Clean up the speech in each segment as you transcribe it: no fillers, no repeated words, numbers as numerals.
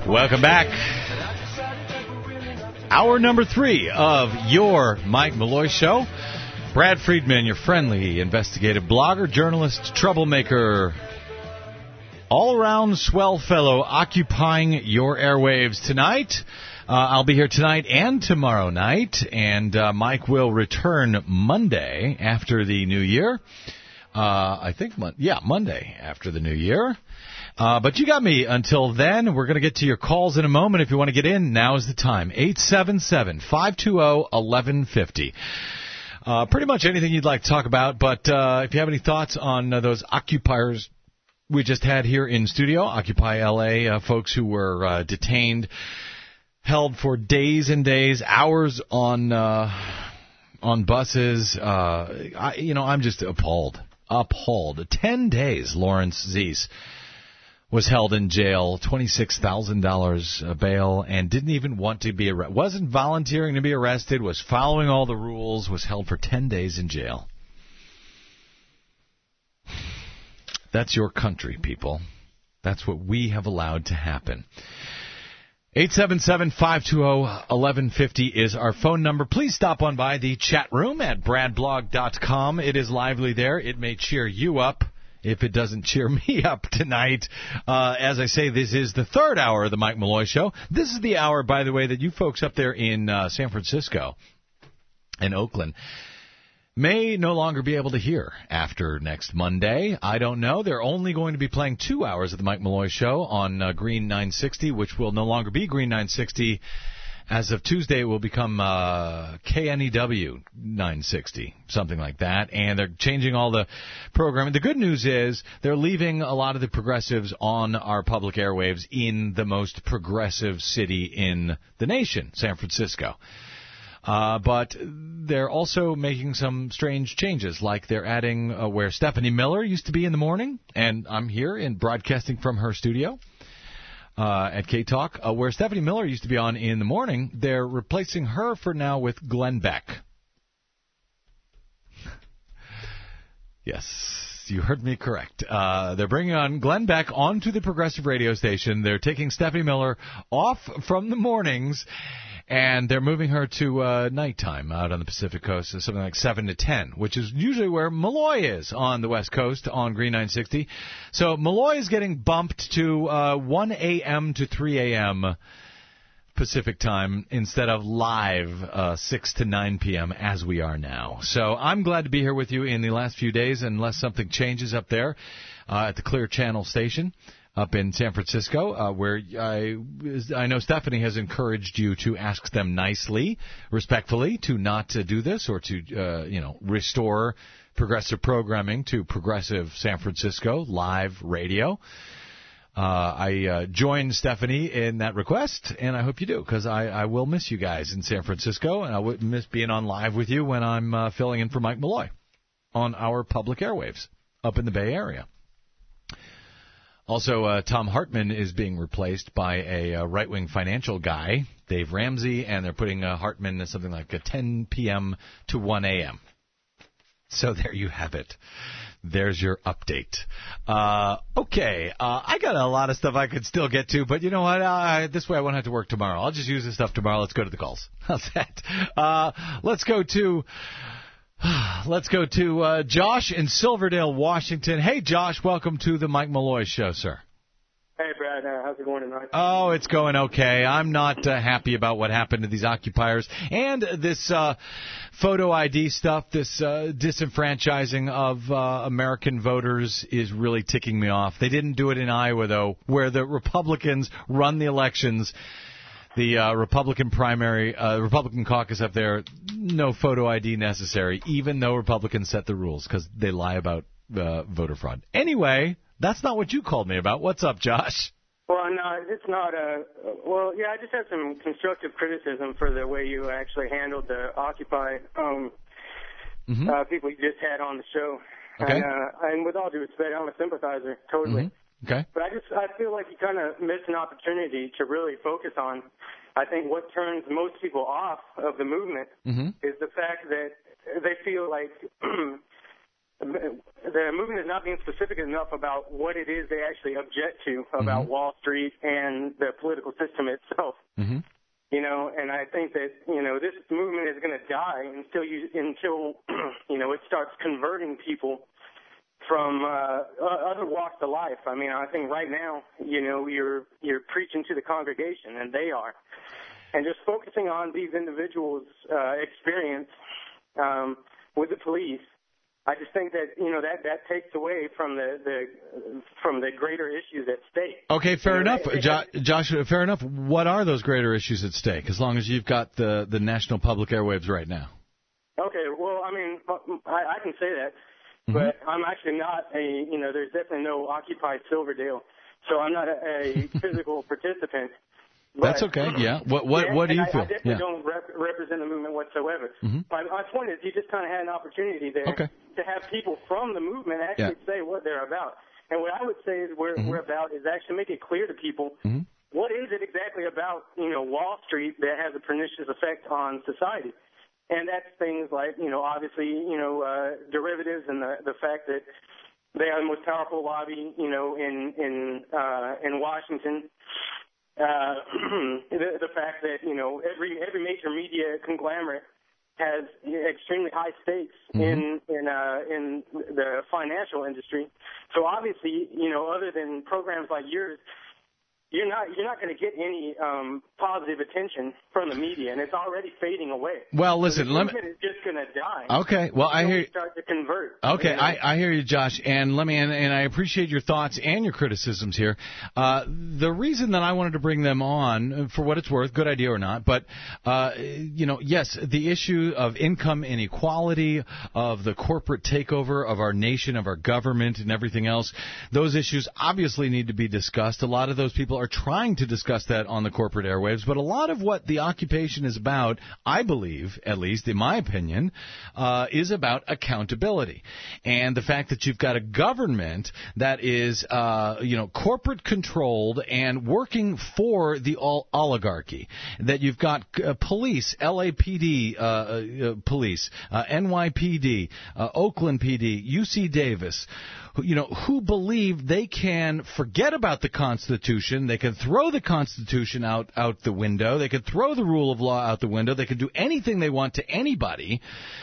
Welcome back. Hour number 3 of your Mike Malloy Show. Brad Friedman, your friendly investigative blogger, journalist, troublemaker, all-around swell fellow, occupying your airwaves tonight. I'll be here tonight and tomorrow night, and Mike will return Monday after the New Year. Monday after the New Year. But you got me until then. We're going to get to your calls in a moment. If you want to get in, now is the time. 877-520-1150. Pretty much anything you'd like to talk about, but if you have any thoughts on those occupiers we just had here in studio, Occupy LA, folks who were detained, held for days and days, hours on buses. I'm just appalled. 10 days, Lawrence Zeese was held in jail, $26,000 bail, and didn't even want to be arrested. Wasn't volunteering to be arrested, was following all the rules, was held for 10 days in jail. That's your country, people. That's what we have allowed to happen. 877-520-1150 is our phone number. Please stop on by the chat room at bradblog.com. It is lively there. It may cheer you up if it doesn't cheer me up tonight. As I say, this is the third hour of the Mike Malloy Show. This is the hour, by the way, that you folks up there in San Francisco and Oakland may no longer be able to hear after next Monday. I don't know. They're only going to be playing 2 hours of the Mike Malloy Show on Green 960, which will no longer be Green 960. As of Tuesday, it will become KNEW 960, something like that. And they're changing all the programming. The good news is they're leaving a lot of the progressives on our public airwaves in the most progressive city in the nation, San Francisco. But they're also making some strange changes, like they're adding where Stephanie Miller used to be in the morning, and I'm here in broadcasting from her studio at K-Talk, where Stephanie Miller used to be on in the morning. They're replacing her for now with Glenn Beck. Yes, you heard me correct. They're bringing on Glenn Beck onto the progressive radio station. They're taking Stephanie Miller off from the mornings, and they're moving her to nighttime out on the Pacific Coast, so something like 7 to 10, which is usually where Malloy is on the West Coast on Green 960. So Malloy is getting bumped to 1 a.m. to 3 a.m. Pacific time instead of live 6 to 9 p.m. as we are now. So I'm glad to be here with you in the last few days, unless something changes up there at the Clear Channel station up in San Francisco, where I know Stephanie has encouraged you to ask them nicely, respectfully, to not to do this or to, restore progressive programming to progressive San Francisco live radio. I joined Stephanie in that request, and I hope you do, because I will miss you guys in San Francisco, and I would miss being on live with you when I'm filling in for Mike Malloy on our public airwaves up in the Bay Area. Also, Tom Hartman is being replaced by a right-wing financial guy, Dave Ramsey, and they're putting Hartman at something like 10 p.m. to 1 a.m. So there you have it. There's your update. Okay, I got a lot of stuff I could still get to, but you know what? This way I won't have to work tomorrow. I'll just use this stuff tomorrow. Let's go to the calls. How's that? Let's go to Josh in Silverdale, Washington. Hey, Josh, welcome to the Mike Malloy Show, sir. Hey, Brad. How's it going tonight? Oh, it's going okay. I'm not happy about what happened to these occupiers. And this photo ID stuff, this disenfranchising of American voters is really ticking me off. They didn't do it in Iowa, though, where the Republicans run the elections. The Republican primary, Republican caucus up there, no photo ID necessary, even though Republicans set the rules because they lie about voter fraud. Anyway, that's not what you called me about. What's up, Josh? Well, no, it's not I just had some constructive criticism for the way you actually handled the Occupy people you just had on the show. Okay. And with all due respect, I'm a sympathizer, totally. Mm-hmm. Okay. But I feel like you kind of missed an opportunity to really focus on, I think, what turns most people off of the movement is the fact that they feel like the movement is not being specific enough about what it is they actually object to about Wall Street and the political system itself. Mm-hmm. You know, and I think that, you know, this movement is going to die until you know, it starts converting people from other walks of life. I mean, I think right now, you know, you're preaching to the congregation, and they are. And just focusing on these individuals' experience with the police, I just think that, you know, that takes away from the greater issues at stake. Okay, fair enough, Josh. Fair enough. What are those greater issues at stake? As long as you've got the National Public Airwaves right now. Okay, well, I mean, I can say that, but I'm actually not you know, there's definitely no Occupy Silverdale, so I'm not a physical participant. That's okay. Yeah. What do you feel? I definitely don't represent the movement whatsoever. My point is, you just kind of had an opportunity there to have people from the movement actually say what they're about. And what I would say is we're about is actually make it clear to people what is it exactly about, you know, Wall Street that has a pernicious effect on society. And that's things like, you know, obviously, you know, derivatives and the fact that they are the most powerful lobby, you know, in Washington. The fact that, you know, every major media conglomerate has extremely high stakes in the financial industry. So obviously, you know, other than programs like yours, you're not going to get any positive attention from the media, and it's already fading away. Well, listen, the movement is just going to die. Okay, well, I hear you. Start to convert. Okay, you know? I hear you, Josh, and and I appreciate your thoughts and your criticisms here. The reason that I wanted to bring them on, for what it's worth, good idea or not, but you know, yes, the issue of income inequality, of the corporate takeover of our nation, of our government, and everything else, those issues obviously need to be discussed. A lot of those people are trying to discuss that on the corporate airwaves, but a lot of what the occupation is about, I believe, at least in my opinion, is about accountability. And the fact that you've got a government that is, you know, corporate controlled and working for the oligarchy, that you've got police, LAPD police, NYPD, Oakland PD, UC Davis, you know, who believe they can forget about the Constitution, they can throw the Constitution out the window, they can throw the rule of law out the window, they can do anything they want to anybody,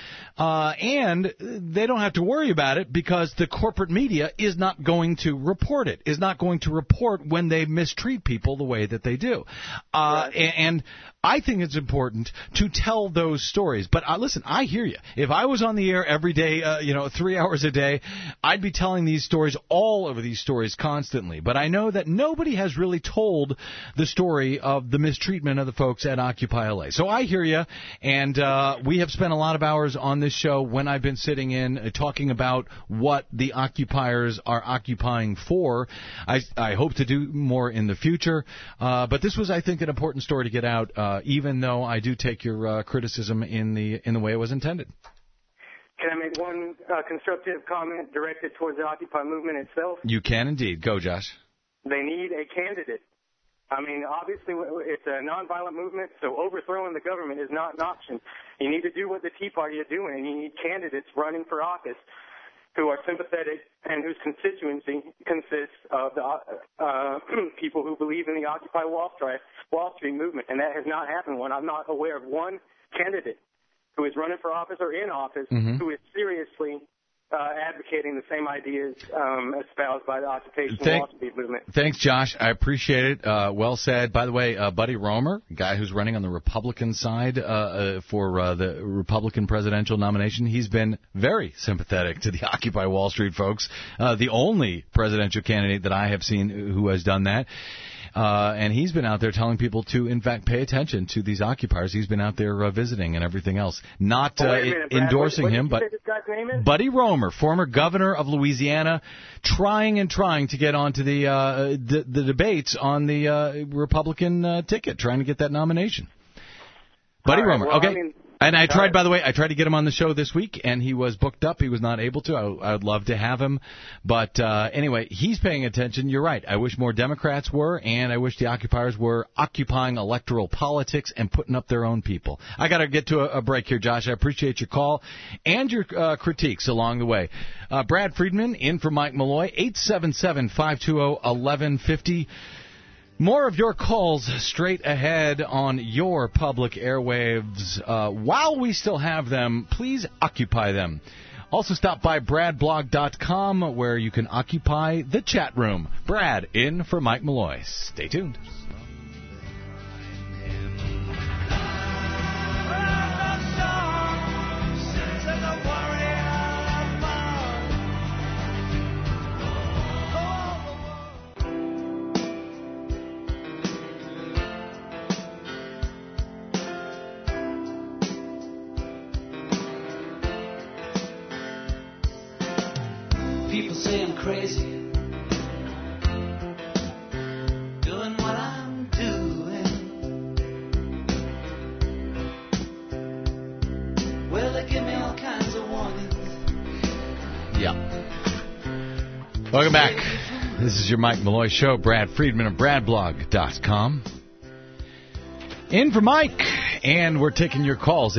and they don't have to worry about it because the corporate media is not going to report it, is not going to report when they mistreat people the way that they do. And I think it's important to tell those stories. But listen, I hear you. If I was on the air every day, 3 hours a day, I'd be telling these stories, all of these stories constantly. But I know that nobody has really told the story of the mistreatment of the folks at Occupy LA. So I hear you, and we have spent a lot of hours on this show when I've been sitting in talking about what the occupiers are occupying for. I hope to do more in the future. But this was, I think, an important story to get out, even though I do take your criticism in the way it was intended. Can I make one constructive comment directed towards the Occupy movement itself? You can indeed. Go, Josh. They need a candidate. I mean, obviously, it's a nonviolent movement, so overthrowing the government is not an option. You need to do what the Tea Party are doing, and you need candidates running for office who are sympathetic and whose constituency consists of the people who believe in the Occupy Wall Street movement, and that has not happened. I'm not aware of one candidate who is running for office or in office who is seriously advocating the same ideas espoused by the Occupation Wall Street movement. Thanks, Josh. I appreciate it. Well said. By the way, Buddy Roemer, a guy who's running on the Republican side for the Republican presidential nomination, he's been very sympathetic to the Occupy Wall Street folks. The only presidential candidate that I have seen who has done that. And he's been out there telling people to, in fact, pay attention to these occupiers. He's been out there visiting and everything else. Not endorsing him, but Buddy Roemer, former governor of Louisiana, trying to get onto the debates on the Republican ticket, trying to get that nomination. Buddy Roemer. Well, okay. I mean, And I tried, by the way, to get him on the show this week, and he was booked up. He was not able to. I would love to have him. But anyway, he's paying attention. You're right. I wish more Democrats were, and I wish the occupiers were occupying electoral politics and putting up their own people. I got to get to a break here, Josh. I appreciate your call and your critiques along the way. Brad Friedman in for Mike Malloy, 877-520-1150. More of your calls straight ahead on your public airwaves. While we still have them, please occupy them. Also stop by bradblog.com where you can occupy the chat room. Brad in for Mike Malloy. Stay tuned. People say I'm crazy, doing what I'm doing. Well, they give me all kinds of warnings. Yeah. Welcome back. This is your Mike Malloy Show. Brad Friedman of bradblog.com. In for Mike. And we're taking your calls at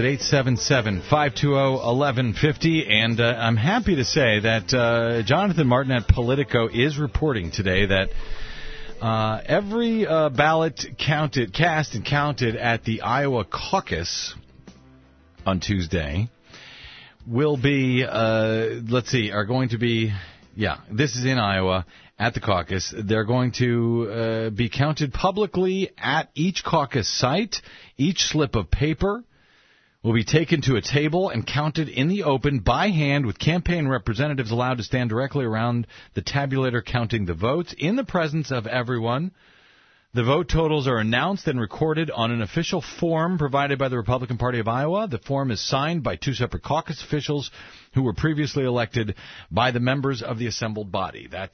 877-520-1150. And I'm happy to say that Jonathan Martin at Politico is reporting today that every ballot cast and counted at the Iowa caucus on Tuesday will be, are going to be, this is in Iowa. At the caucus, they're going to be counted publicly at each caucus site. Each slip of paper will be taken to a table and counted in the open by hand, with campaign representatives allowed to stand directly around the tabulator counting the votes in the presence of everyone. The vote totals are announced and recorded on an official form provided by the Republican Party of Iowa. The form is signed by two separate caucus officials who were previously elected by the members of the assembled body. That's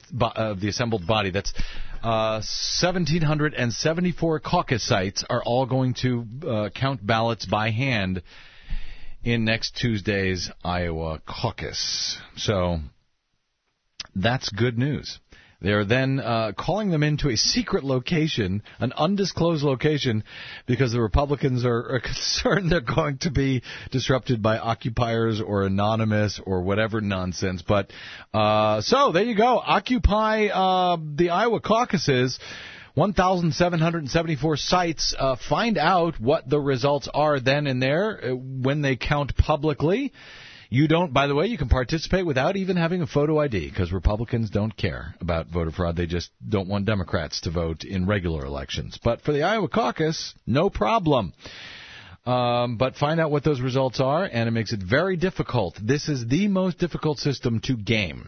1,774 caucus sites are all going to count ballots by hand in next Tuesday's Iowa caucus. So that's good news. They're then calling them into a secret location, an undisclosed location, because the Republicans are concerned they're going to be disrupted by occupiers or anonymous or whatever nonsense. But so there you go. Occupy the Iowa caucuses. 1,774 sites. Find out what the results are then and there when they count publicly. You don't, by the way, you can participate without even having a photo ID, because Republicans don't care about voter fraud. They just don't want Democrats to vote in regular elections. But for the Iowa caucus, no problem. But find out what those results are, and it makes it very difficult. This is the most difficult system to game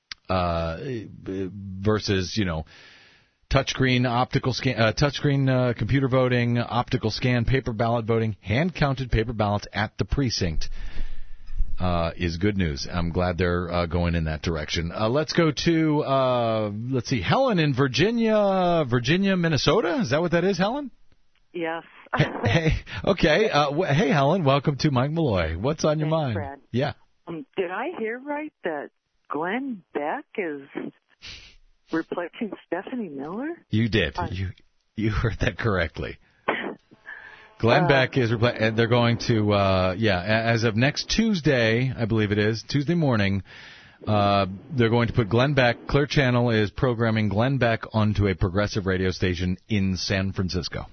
versus, touchscreen optical scan, touchscreen computer voting, optical scan, paper ballot voting, hand-counted paper ballots at the precinct. Is good news. I'm glad they're going in that direction. Let's go to, Helen in Virginia, Minnesota. Is that what that is, Helen? Yes. Hey, okay. Hey, Helen, welcome to Mike Malloy. What's on your mind? Brad. Yeah. Did I hear right that Glenn Beck is replacing Stephanie Miller? You did. You heard that correctly. Glenn Beck is and they're going to, as of next Tuesday, I believe it is, Tuesday morning, they're going to put Glenn Beck, Clear Channel is programming Glenn Beck onto a progressive radio station in San Francisco.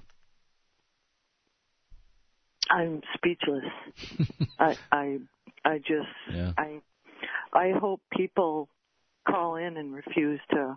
I'm speechless. I hope people call in and refuse to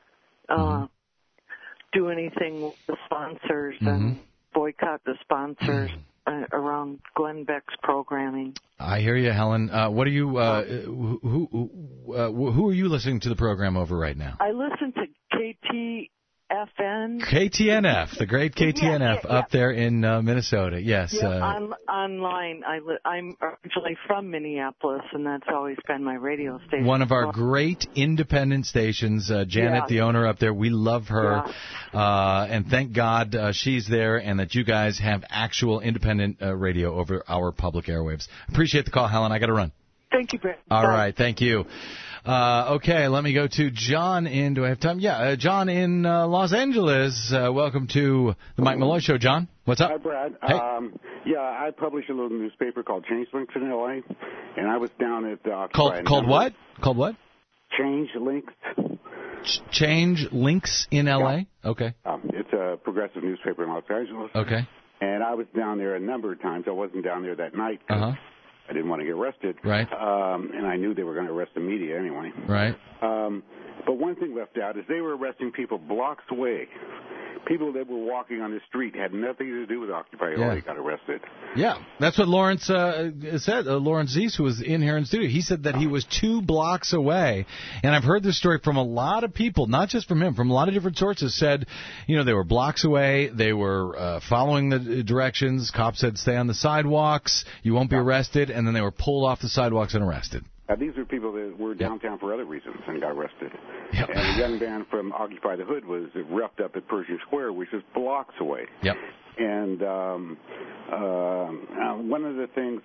do anything with the sponsors and boycott the sponsors around Glenn Beck's programming. I hear you, Helen. What are you? Who are you listening to the program over right now? I listen to KTNF, the great KTNF up there in Minnesota. Yes. Yeah, I'm online. I'm originally from Minneapolis, and that's always been my radio station. One of our great independent stations. Janet, the owner up there, we love her. Yeah. And thank God she's there and that you guys have actual independent radio over our public airwaves. Appreciate the call, Helen. I got to run. Thank you, Brett. All right. Thank you. Okay, let me go to John in. Do I have time? Yeah, John in Los Angeles. Welcome to the Mike Malloy Show, John. What's up? Hi, Brad. Hey. I publish a little newspaper called Change Links in L.A., and I was down at the Called what? Called what? Change Links. Change Links in L.A.? Yeah. Okay. It's a progressive newspaper in Los Angeles. Okay. And I was down there a number of times. I wasn't down there that night. I didn't want to get arrested. Right. And I knew they were going to arrest the media anyway. Right. But one thing left out is they were arresting people blocks away. People that were walking on the street had nothing to do with Occupy LA got arrested. Yeah, that's what Lawrence said. Lawrence Zies, who was in here in studio, he said that he was 2 blocks away. And I've heard this story from a lot of people, not just from him, from a lot of different sources, said, they were blocks away. They were following the directions. Cops said, stay on the sidewalks. You won't be arrested. And then they were pulled off the sidewalks and arrested. These are people that were downtown for other reasons and got arrested. Yep. And a young man from Occupy the Hood was roughed up at Pershing Square, which is blocks away. Yep. And one of the things,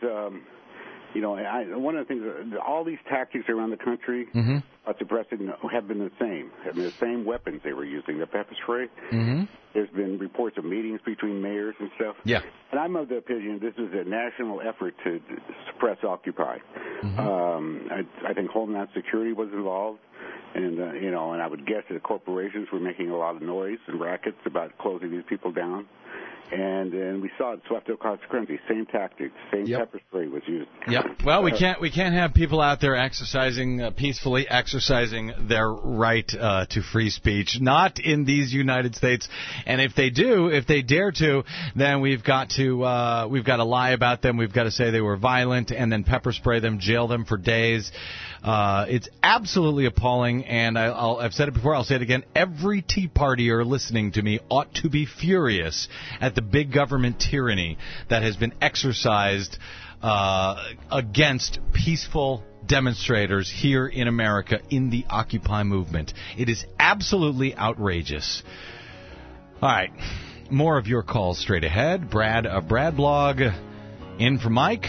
all these tactics around the country suppressing have been the same. Have been the same weapons they were using, the pepper spray. There's been reports of meetings between mayors and stuff. Yeah. And I'm of the opinion this is a national effort to suppress Occupy. I think Homeland Security was involved. And, and I would guess that the corporations were making a lot of noise and rackets about closing these people down. And we saw it swept across the country. Same tactics, same pepper spray was used. Yep. Well, we can't have people out there exercising peacefully, exercising their right to free speech. Not in these United States. And if they dare to, then we've got to lie about them. We've got to say they were violent and then pepper spray them, jail them for days. It's absolutely appalling, and I've said it before, I'll say it again. Every Tea Partier listening to me ought to be furious at the big government tyranny that has been exercised against peaceful demonstrators here in America in the Occupy movement. It is absolutely outrageous. All right, more of your calls straight ahead. Brad of Brad Blog in for Mike,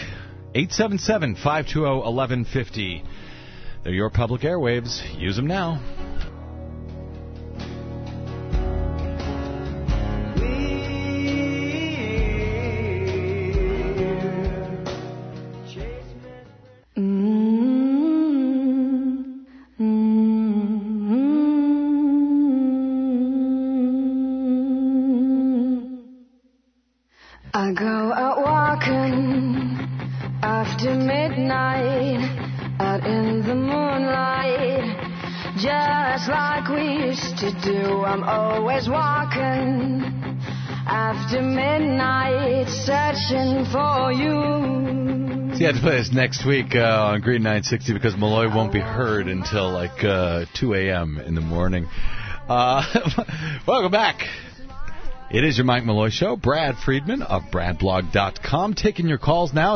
877-520-1150. They're your public airwaves. Use them now. I go out walking after midnight, out in the moonlight, just like we used to do. I'm always walking after midnight, searching for you. See, I have to play this next week on Green 960 because Malloy won't be heard until like 2 a.m. in the morning. Welcome back. It is your Mike Malloy Show. Brad Friedman of BradBlog.com taking your calls now at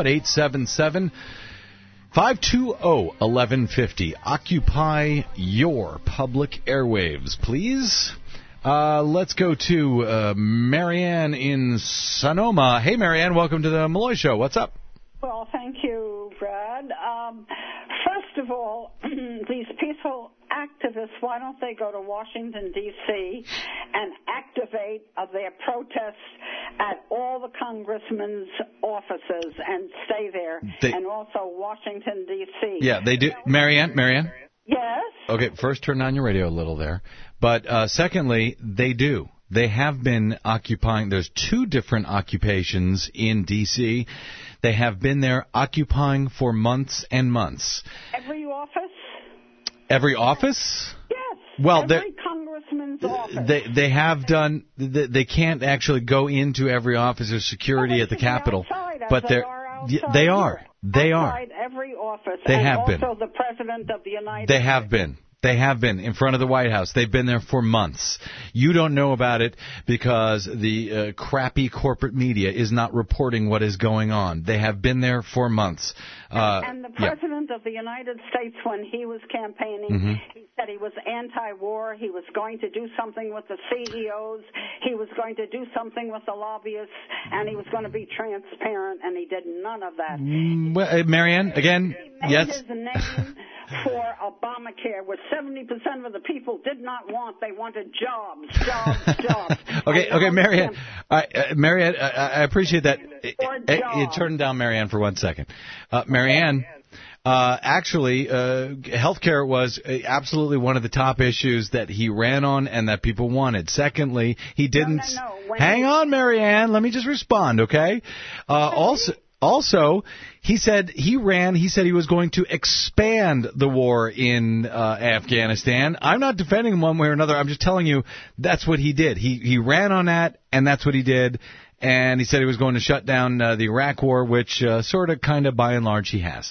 877-520-1150. Occupy your public airwaves, please. Let's go to Marianne in Sonoma. Hey, Marianne, welcome to the Malloy Show. What's up? Well, thank you, Brad. First of all, these peaceful activists, why don't they go to Washington, D.C. and activate their protests at all the congressmen's offices and stay there, and also Washington, D.C. Yeah, they do. Marianne? Yes? Okay, first turn on your radio a little there. But secondly, they do. They have been occupying. There's 2 different occupations in D.C. They have been there occupying for months and months. Every office? Every office? Yes. Well, every congressman's office. They have done. They can't actually go into every office of security at the Capitol, but they are. They are. Every office. They and have also been. Also, the president of the United States. They have been. They have been in front of the White House. They've been there for months. You don't know about it because the crappy corporate media is not reporting what is going on. They have been there for months. And the President of the United States, when he was campaigning, he said he was anti-war. He was going to do something with the CEOs. He was going to do something with the lobbyists. And he was going to be transparent, and he did none of that. Well, Marianne, again, he made yes. his name for Obamacare, which 70% of the people did not want. They wanted jobs. Okay, Marianne. Marianne, I appreciate that. Turn down Marianne for 1 second. Marianne, actually, health care was absolutely one of the top issues that he ran on and that people wanted. Secondly, he didn't... No. Hang on, Marianne. Let me just respond, okay? Also, he said he was going to expand the war in Afghanistan. I'm not defending him one way or another. I'm just telling you that's what he did. He ran on that, and that's what he did. And he said he was going to shut down the Iraq war, which sort of, kind of, by and large, he has.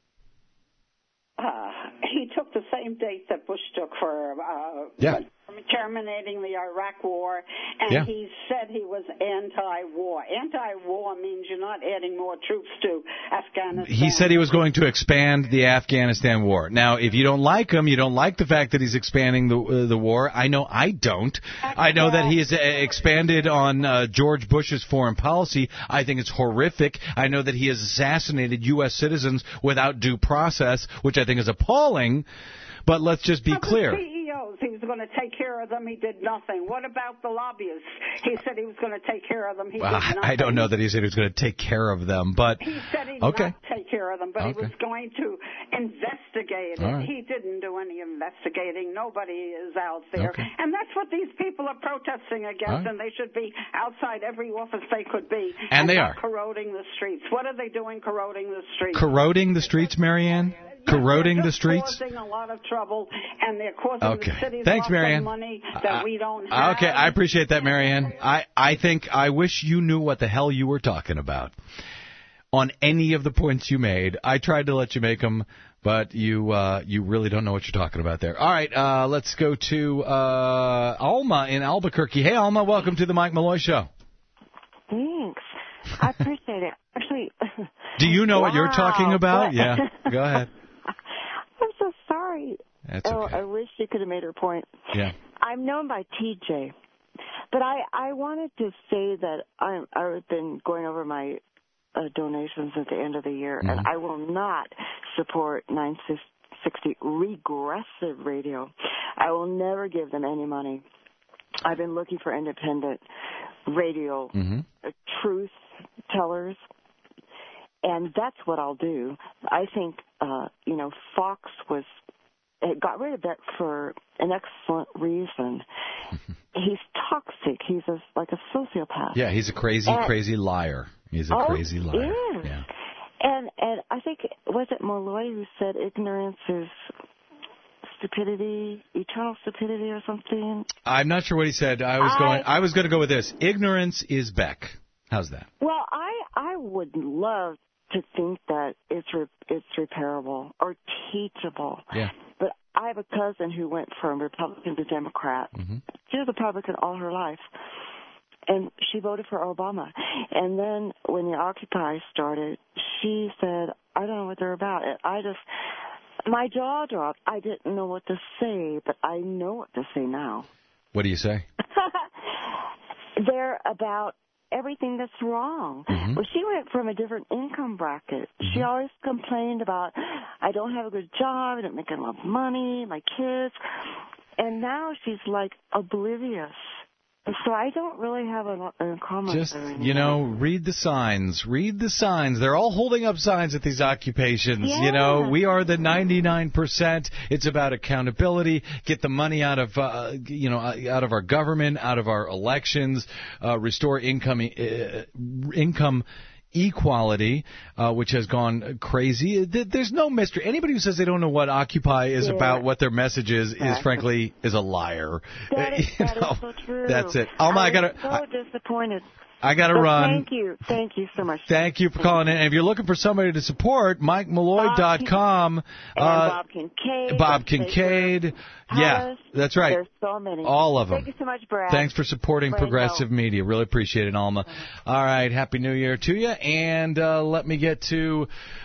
He took the same date that Bush took for terminating the Iraq war, and he said he was anti-war. Anti-war means you're not adding more troops to Afghanistan. He said he was going to expand the Afghanistan war. Now, if you don't like him, you don't like the fact that he's expanding the war. I know I don't. I know that he has expanded on George Bush's foreign policy. I think it's horrific. I know that he has assassinated U.S. citizens without due process, which I think is appalling. But let's just be clear. He was going to take care of them. He did nothing. What about the lobbyists? He said he was going to take care of them. He did nothing. I don't know that he said he was going to take care of them, but he said he did not take care of them, but he was going to investigate it. Right. He didn't do any investigating. Nobody is out there, and that's what these people are protesting against. And they should be outside every office they could be. And they are corroding the streets. What are they doing? Corroding the streets. Corroding the streets, Marianne? Corroding the streets? Causing a lot of trouble, and they're causing the cities Thanks, Marianne. money that we don't have. Okay, I appreciate that, Marianne. I wish you knew what the hell you were talking about on any of the points you made. I tried to let you make them, but you really don't know what you're talking about there. All right, let's go to Alma in Albuquerque. Hey, Alma, welcome to the Mike Malloy Show. Thanks. I appreciate it. Actually, do you know what you're talking about? Yeah, go ahead. I'm so sorry. That's okay. I wish you could have made her point. Yeah. I'm known by TJ, but I wanted to say that I've been going over my donations at the end of the year, and I will not support 960 regressive radio. I will never give them any money. I've been looking for independent radio truth tellers. And that's what I'll do. I think, Fox got rid of that for an excellent reason. He's toxic. He's like a sociopath. Yeah, he's a crazy liar. He's a crazy liar. Yeah. And I think, was it Malloy who said ignorance is stupidity, eternal stupidity or something? I'm not sure what he said. I was going to go with this. Ignorance is Beck. How's that? Well, I would love to think that it's repairable or teachable. Yeah. But I have a cousin who went from Republican to Democrat. She was a Republican all her life, and she voted for Obama. And then when the Occupy started, she said, "I don't know what they're about." And my jaw dropped. I didn't know what to say, but I know what to say now. What do you say? They're about everything that's wrong. Well, she went from a different income bracket. She always complained about, I don't have a good job, I don't make enough money, my kids. And now she's like oblivious. So I don't really have a lot in common. Just, read the signs. Read the signs. They're all holding up signs at these occupations. Yeah. We are the 99%. It's about accountability. Get the money out of, out of our government, out of our elections, restore income equality, which has gone crazy. There's no mystery. Anybody who says they don't know what Occupy is about, what their message is frankly, is a liar. That is so true. That's it. Alma, I was so disappointed. I got to run. Thank you so much. Thank you for calling in. And if you're looking for somebody to support, MikeMalloy.com. Bob Kincaid. Bob Kincaid. Yeah, that's right. There's so many. All of them. Thank you so much, Brad. Thanks for supporting progressive media. Really appreciate it, Alma. All right, Happy New Year to you. And let me get to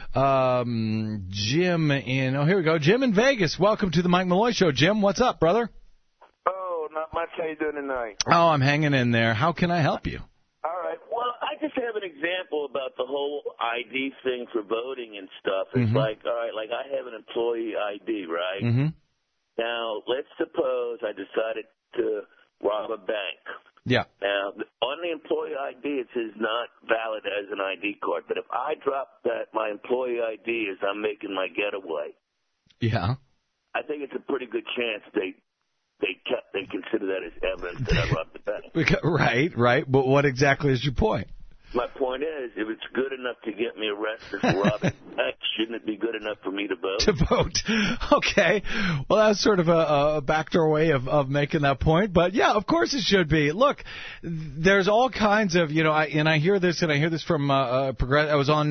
Jim in, here we go. Jim in Vegas. Welcome to the Mike Malloy Show. Jim, what's up, brother? Oh, not much. How you doing tonight? Oh, I'm hanging in there. How can I help you? All right. Well, I just have an example about the whole ID thing for voting and stuff. It's like, all right, like I have an employee ID, right? Mm-hmm. Now, let's suppose I decided to rob a bank. Yeah. Now, on the employee ID, it says not valid as an ID card. But if I drop that my employee ID as I'm making my getaway, yeah, I think it's a pretty good chance they consider that as evidence that I robbed the bank. Right. But what exactly is your point? My point is, if it's good enough to get me arrested for robbing a bank, shouldn't it be good enough for me to vote? To vote. Okay. Well, that's sort of a backdoor way of making that point. But, yeah, of course it should be. Look, there's all kinds of, I hear this from I was on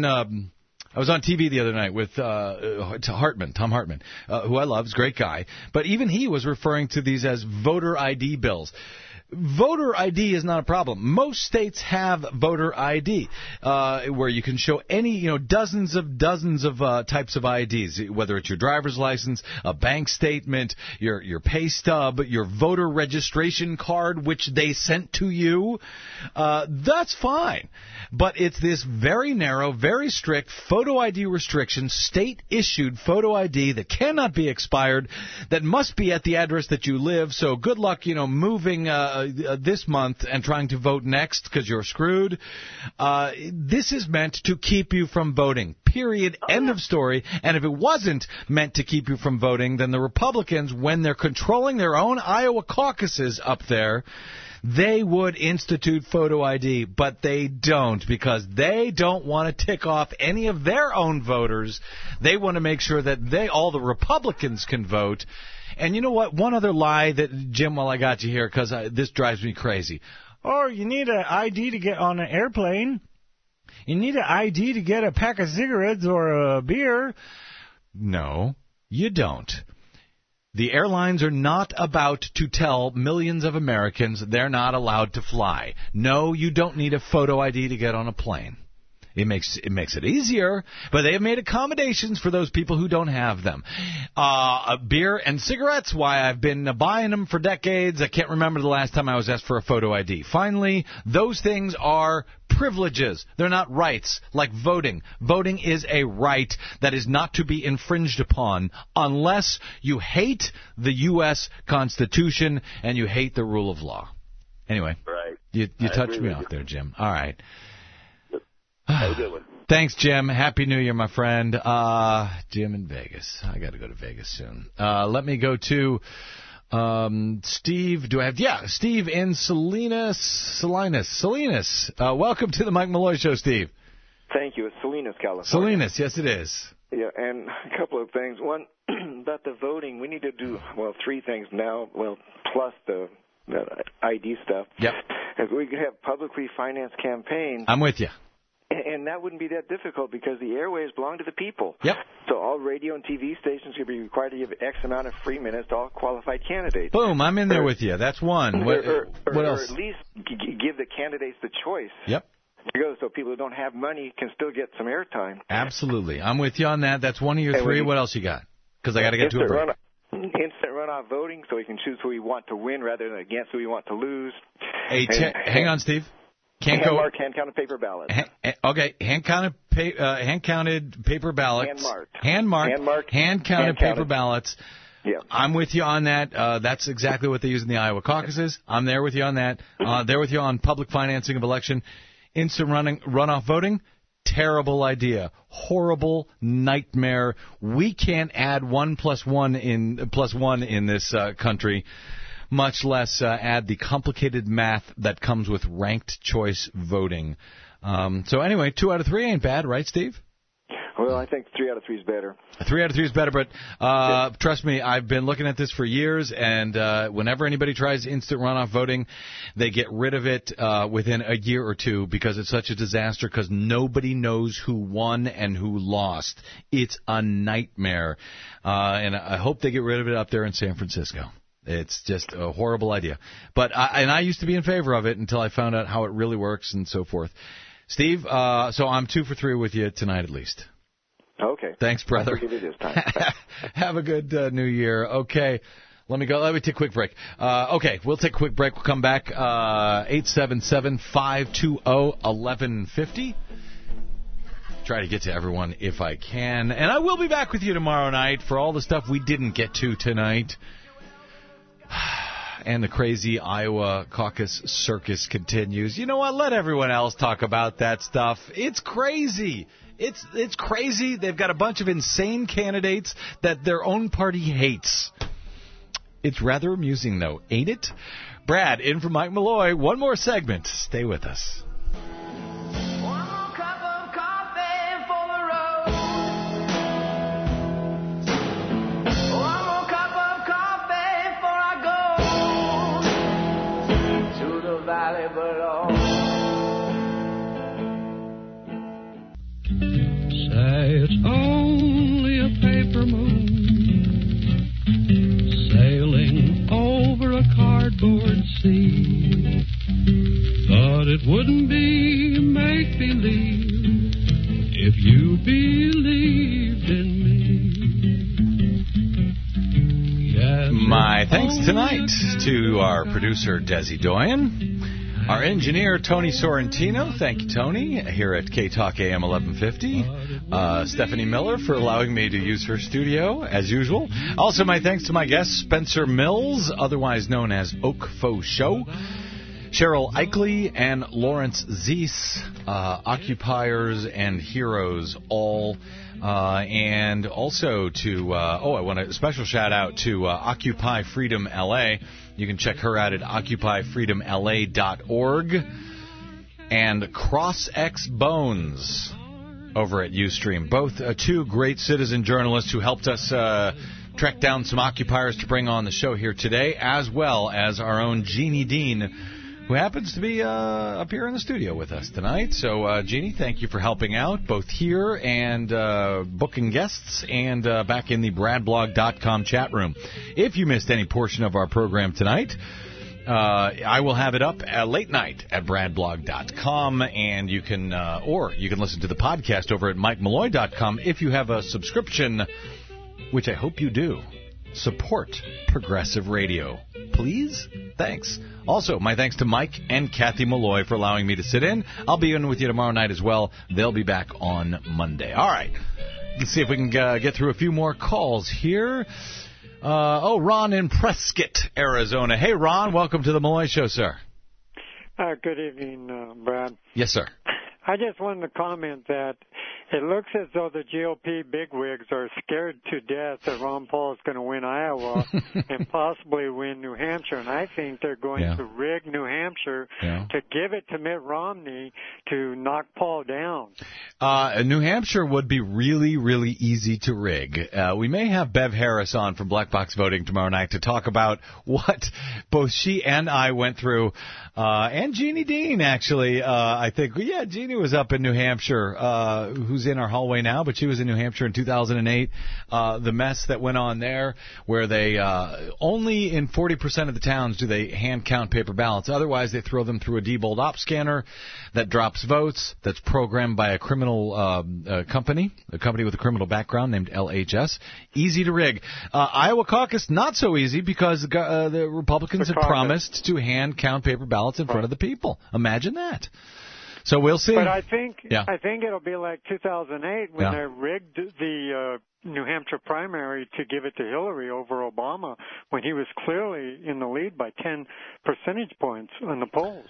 TV the other night with Tom Hartman, who I love, is a great guy. But even he was referring to these as voter ID bills. Voter ID is not a problem. Most states have voter ID, where you can show any, dozens of types of IDs, whether it's your driver's license, a bank statement, your pay stub, your voter registration card, which they sent to you. That's fine. But it's this very narrow, very strict photo ID restriction, state-issued photo ID that cannot be expired, that must be at the address that you live. So good luck, moving this month and trying to vote next because you're screwed. This is meant to keep you from voting. Period. End of story. And if it wasn't meant to keep you from voting, then the Republicans, when they're controlling their own Iowa caucuses up there, they would institute photo ID, but they don't because they don't want to tick off any of their own voters. They want to make sure that all the Republicans can vote. And you know what? One other lie that, Jim, while I got you here, because this drives me crazy. Oh, you need an ID to get on an airplane. You need an ID to get a pack of cigarettes or a beer. No, you don't. The airlines are not about to tell millions of Americans they're not allowed to fly. No, you don't need a photo ID to get on a plane. It makes it easier, but they have made accommodations for those people who don't have them. Beer and cigarettes, why I've been buying them for decades. I can't remember the last time I was asked for a photo ID. Finally, those things are privileges. They're not rights, like voting. Voting is a right that is not to be infringed upon unless you hate the U.S. Constitution and you hate the rule of law. Anyway, right. You touched me off there, Jim. All right. Have a good one. Thanks, Jim. Happy New Year, my friend. Jim in Vegas. I got to go to Vegas soon. Let me go to Steve. Steve in Salinas. Welcome to the Mike Malloy Show, Steve. Thank you. It's Salinas, California. Salinas, yes, it is. Yeah, and a couple of things. One, about the voting, we need to do, three things now, plus the ID stuff. Yep. If we could have publicly financed campaigns. I'm with you. And that wouldn't be that difficult because the airwaves belong to the people. Yep. So all radio and TV stations could be required to give X amount of free minutes to all qualified candidates. Boom, I'm in there with you. That's one. What else? Or at least give the candidates the choice. Yep. To go so people who don't have money can still get some airtime. Absolutely. I'm with you on that. That's one of your three. What else you got? Because I got to get to a break. Instant runoff voting so we can choose who we want to win rather than against who we want to lose. Hey, hang on, Steve. Hand-counted paper ballots. Hand-counted paper ballots. Hand-counted paper ballots. Yeah. I'm with you on that. That's exactly what they use in the Iowa caucuses. I'm there with you on that. There with you on public financing of election. Instant runoff voting. Terrible idea. Horrible nightmare. We can't add 1 + 1 in this country, much less add the complicated math that comes with ranked choice voting. So anyway, 2 out of 3 ain't bad, right, Steve? Well, I think 3 out of 3 is better. 3 out of 3 is better, but trust me, I've been looking at this for years, and whenever anybody tries instant runoff voting, they get rid of it within a year or two because it's such a disaster because nobody knows who won and who lost. It's a nightmare, and I hope they get rid of it up there in San Francisco. It's just a horrible idea. But I used to be in favor of it until I found out how it really works and so forth. Steve, so I'm 2 for 3 with you tonight at least. Okay. Thanks, brother. I'll forgive you this time. Have a good New Year. Okay. Let me take a quick break. Okay, we'll take a quick break. We'll come back. 877-520-1150. Try to get to everyone if I can. And I will be back with you tomorrow night for all the stuff we didn't get to tonight. And the crazy Iowa caucus circus continues. You know what? Let everyone else talk about that stuff. It's crazy. It's crazy. They've got a bunch of insane candidates that their own party hates. It's rather amusing, though, ain't it? Brad, in for Mike Malloy. One more segment. Stay with us. Say it's only a paper moon sailing over a cardboard sea, but it wouldn't be make-believe if you believed in me. Yes, my thanks tonight to our producer, Desi Doyen. Our engineer, Tony Sorrentino. Thank you, Tony, here at K-Talk AM 1150. Stephanie Miller for allowing me to use her studio, as usual. Also, my thanks to my guest, Spencer Mills, otherwise known as Oak Faux Show. Cheryl Eichley and Lawrence Zeese, occupiers and heroes all. And also to, I want a special shout out to Occupy Freedom LA. You can check her out at occupyfreedomla.org. And CrossX Bones over at Ustream. Both two great citizen journalists who helped us track down some occupiers to bring on the show here today, as well as our own Jeannie Dean, who happens to be up here in the studio with us tonight. So, Jeannie, thank you for helping out, both here and booking guests and back in the BradBlog.com chat room. If you missed any portion of our program tonight, I will have it up late night at BradBlog.com, and you can, or you can listen to the podcast over at MikeMalloy.com if you have a subscription, which I hope you do. Support progressive radio, please. Thanks. Also, my thanks to Mike and Kathy Malloy for allowing me to sit in. I'll be in with you tomorrow night as well. They'll be back on Monday. All right. Let's see if we can get through a few more calls here. Ron in Prescott, Arizona. Hey, Ron, welcome to the Malloy Show, sir. Good evening, Brad. Yes, sir. I just wanted to comment that it looks as though the GOP bigwigs are scared to death that Ron Paul is going to win Iowa and possibly win New Hampshire. And I think they're going to rig New Hampshire to give it to Mitt Romney to knock Paul down. New Hampshire would be really, really easy to rig. We may have Bev Harris on from Black Box Voting tomorrow night to talk about what both she and I went through. And Jeannie Dean, actually. I think, Jeannie was up in New Hampshire, who's in our hallway now, but she was in New Hampshire in 2008. The mess that went on there, where they only in 40% of the towns do they hand count paper ballots. Otherwise, they throw them through a Diebold op scanner that drops votes, that's programmed by a criminal company, a company with a criminal background named LHS. Easy to rig. Iowa caucus, not so easy because the Republicans have promised to hand count paper ballots in front of the people. Imagine that. So we'll see. But I think it'll be like 2008 when they rigged the New Hampshire primary to give it to Hillary over Obama when he was clearly in the lead by 10 percentage points on the polls.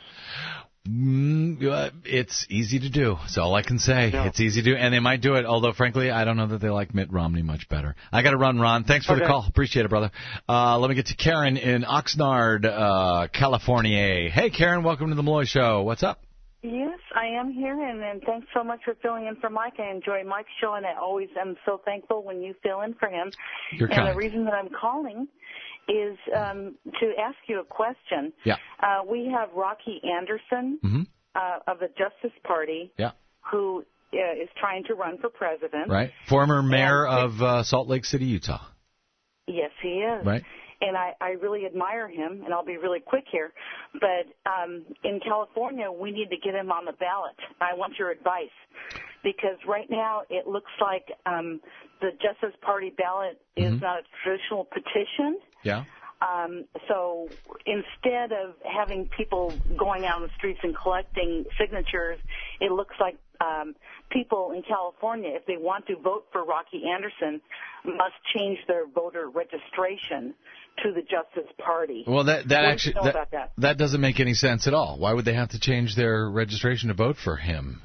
It's easy to do. That's all I can say. Yeah. It's easy to do, and they might do it, although, frankly, I don't know that they like Mitt Romney much better. I got to run, Ron. Thanks for the call. Appreciate it, brother. Let me get to Karen in Oxnard, California. Hey, Karen, welcome to the Malloy Show. What's up? Yes, I am here, and thanks so much for filling in for Mike. I enjoy Mike's show, and I always am so thankful when you fill in for him. You're kind. The reason that I'm calling is to ask you a question. Yeah. We have Rocky Anderson of the Justice Party who is trying to run for president. Right. Former mayor of Salt Lake City, Utah. Yes, he is. Right. And I really admire him, and I'll be really quick here. But in California, we need to get him on the ballot. I want your advice. Because right now it looks like the Justice Party ballot is not a traditional petition. Yeah. So instead of having people going out on the streets and collecting signatures, it looks like people in California, if they want to vote for Rocky Anderson, must change their voter registration to the Justice Party. Well, that doesn't make any sense at all. Why would they have to change their registration to vote for him?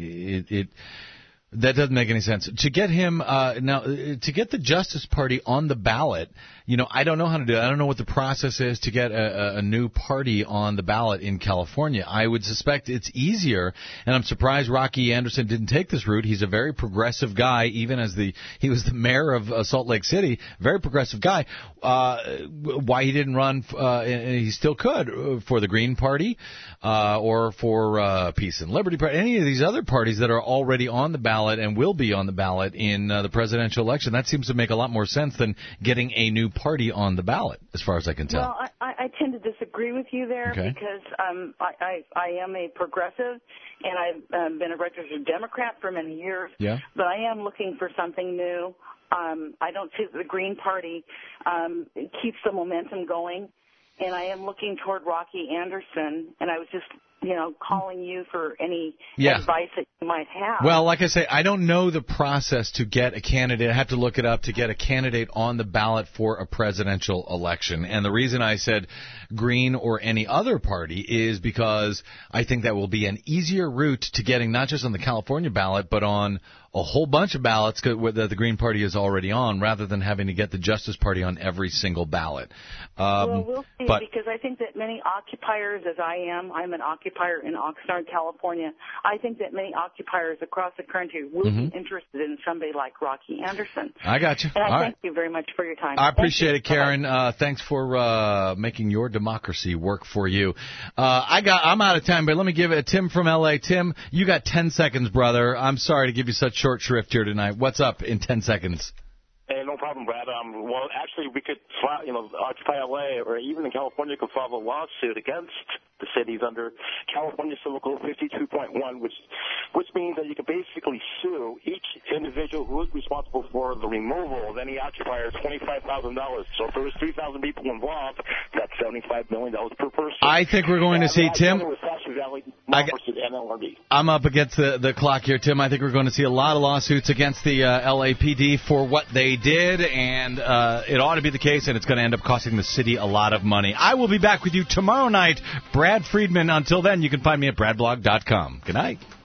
That doesn't make any sense. To get him to get the Justice Party on the ballot, I don't know how to do it. I don't know what the process is to get a new party on the ballot in California. I would suspect it's easier, and I'm surprised Rocky Anderson didn't take this route. He's a very progressive guy, even as he was the mayor of Salt Lake City, very progressive guy. Why he didn't run, and he still could, for the Green Party or for Peace and Liberty Party, any of these other parties that are already on the ballot and will be on the ballot in the presidential election. That seems to make a lot more sense than getting a new party on the ballot, as far as I can tell. Well, I tend to disagree with you there because I am a progressive, and I've been a registered Democrat for many years. Yeah. But I am looking for something new. I don't see that the Green Party keeps the momentum going, and I am looking toward Rocky Anderson, and I was just calling you for any advice that you might have. Well, like I say, I don't know the process to get a candidate. I have to look it up to get a candidate on the ballot for a presidential election. And the reason I said Green or any other party is because I think that will be an easier route to getting not just on the California ballot, but on a whole bunch of ballots that the Green Party is already on, rather than having to get the Justice Party on every single ballot. Well, we'll see, because I think that many occupiers, as I'm an occupier in Oxnard, California, I think that many occupiers across the country will be interested in somebody like Rocky Anderson. I got you. And I thank you very much for your time. I appreciate it, Karen. Thanks for making your democracy work for you. I'm out of time, but let me give it to Tim from L.A. Tim, you got 10 seconds, brother. I'm sorry to give you such short shrift here tonight. What's up in 10 seconds? Hey, no problem, Brad. Well, actually, we could file, Occupy LA or even in California could file a lawsuit against the cities under California Civil Code 52.1, which means that you can basically sue each individual who is responsible for the removal of any occupier $25,000. So if there was 3,000 people involved, that's $75 million per person. I think we're going to see, Tim. I'm up against the clock here, Tim. I think we're going to see a lot of lawsuits against the LAPD for what they did, and it ought to be the case, and it's going to end up costing the city a lot of money. I will be back with you tomorrow night, Brad Friedman. Until then, you can find me at bradblog.com. Good night.